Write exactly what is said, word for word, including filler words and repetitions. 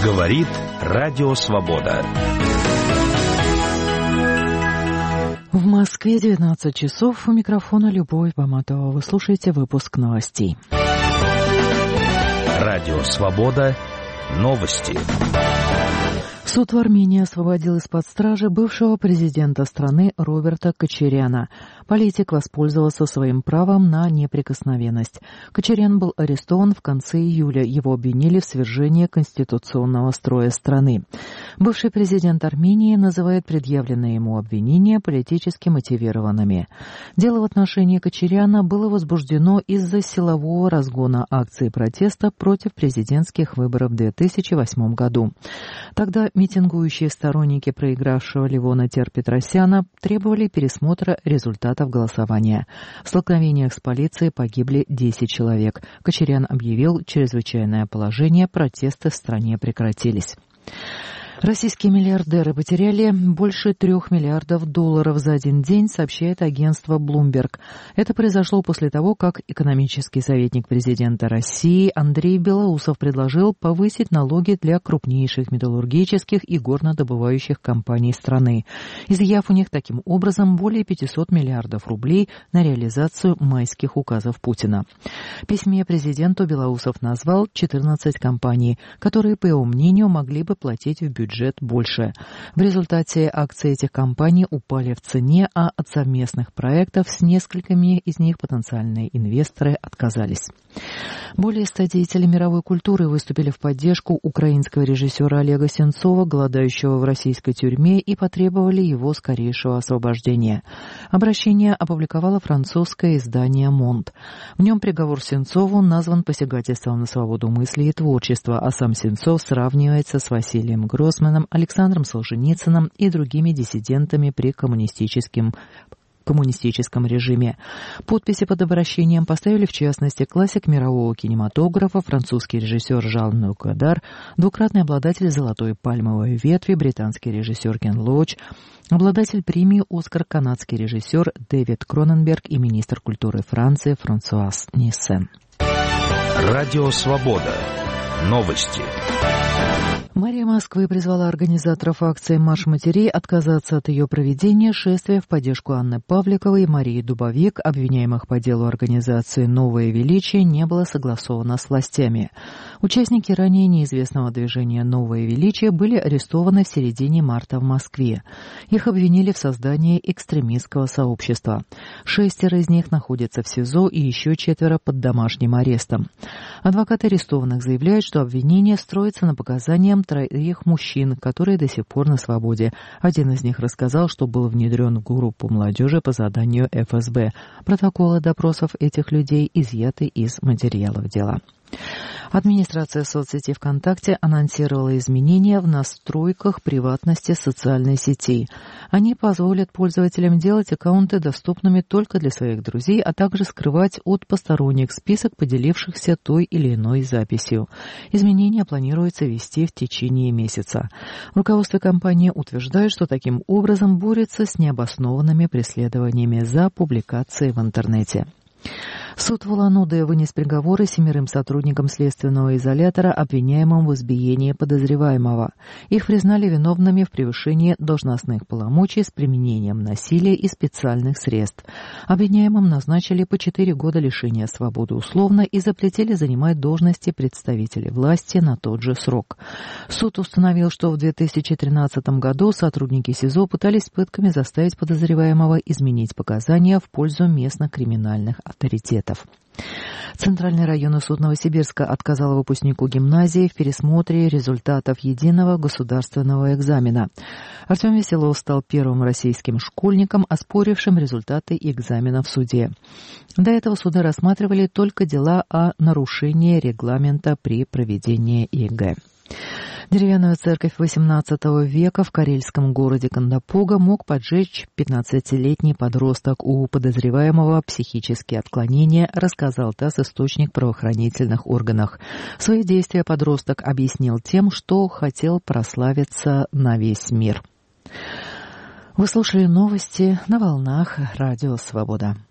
Говорит Радио Свобода. В Москве девятнадцать часов. У микрофона Любовь Баматова. Вы слушаете выпуск новостей. Радио Свобода. Новости. Суд в Армении освободил из-под стражи бывшего президента страны Роберта Кочаряна. Политик воспользовался своим правом на неприкосновенность. Кочарян был арестован в конце июля. Его обвинили в свержении конституционного строя страны. Бывший президент Армении называет предъявленные ему обвинения политически мотивированными. Дело в отношении Кочаряна было возбуждено из-за силового разгона акции протеста против президентских выборов в две тысячи восьмом году. Тогда митингующие сторонники проигравшего Левона Тер-Петросяна требовали пересмотра результатов голосования. В столкновениях с полицией погибли десять человек. Кочарян объявил чрезвычайное положение, протесты в стране прекратились. Российские миллиардеры потеряли больше трех миллиардов долларов за один день, сообщает агентство Bloomberg. Это произошло после того, как экономический советник президента России Андрей Белоусов предложил повысить налоги для крупнейших металлургических и горнодобывающих компаний страны, изъяв у них таким образом более пятьсот миллиардов рублей на реализацию майских указов Путина. В письме президенту Белоусов назвал четырнадцать компаний, которые, по его мнению, могли бы платить в бюджет бюджет больше. В результате акции этих компаний упали в цене, а от совместных проектов с несколькими из них потенциальные инвесторы отказались. Более ста деятелей мировой культуры выступили в поддержку украинского режиссера Олега Сенцова, голодающего в российской тюрьме, и потребовали его скорейшего освобождения. Обращение опубликовало французское издание «Монт». В нем приговор Сенцову назван посягательством на свободу мысли и творчества, а сам Сенцов сравнивается с Василием Гроссманом, Александром Солженицыным и другими диссидентами при коммунистическом коммунистическом режиме. Подписи под обращением поставили, в частности, классик мирового кинематографа, французский режиссер Жан-Люк Годар, двукратный обладатель «Золотой пальмовой ветви», британский режиссер Кен Лоуч, обладатель премии «Оскар» канадский режиссер Дэвид Кроненберг и министр культуры Франции Франсуаз Ниссен. Радио Свобода. Новости. Мэрия Москвы призвала организаторов акции «Марш матерей» отказаться от ее проведения шествия в поддержку Анны Павликовой и Марии Дубовик, обвиняемых по делу организации «Новое величие», не было согласовано с властями. Участники ранее неизвестного движения «Новое величие» были арестованы в середине марта в Москве. Их обвинили в создании экстремистского сообщества. Шестеро из них находятся в СИЗО и еще четверо под домашним арестом. Адвокаты арестованных заявляют, что обвинение строится на показаниях троих мужчин, которые до сих пор на свободе. Один из них рассказал, что был внедрен в группу молодежи по заданию эф эс бэ. Протоколы допросов этих людей изъяты из материалов дела. Администрация соцсети ВКонтакте анонсировала изменения в настройках приватности социальной сети. Они позволят пользователям делать аккаунты доступными только для своих друзей, а также скрывать от посторонних список поделившихся той или иной записью. Изменения планируется ввести в течение месяца. Руководство компании утверждает, что таким образом борется с необоснованными преследованиями за публикации в интернете. Суд в Улан-Удэ вынес приговоры семерым сотрудникам следственного изолятора, обвиняемым в избиении подозреваемого. Их признали виновными в превышении должностных полномочий с применением насилия и специальных средств. Обвиняемым назначили по четыре года лишения свободы условно и запретили занимать должности представителей власти на тот же срок. Суд установил, что в две тысячи тринадцатом году сотрудники СИЗО пытались пытками заставить подозреваемого изменить показания в пользу местных криминальных авторитетов. Центральный районный суд Новосибирска отказал выпускнику гимназии в пересмотре результатов единого государственного экзамена. Артем Веселов стал первым российским школьником, оспорившим результаты экзамена в суде. До этого суды рассматривали только дела о нарушении регламента при проведении ЕГЭ. Деревянную церковь восемнадцатого века в карельском городе Кандапога мог поджечь пятнадцатилетний подросток. У подозреваемого психические отклонения, рассказал ТАСС источник в правоохранительных органах. Свои действия подросток объяснил тем, что хотел прославиться на весь мир. Вы слушали новости на волнах Радио Свобода.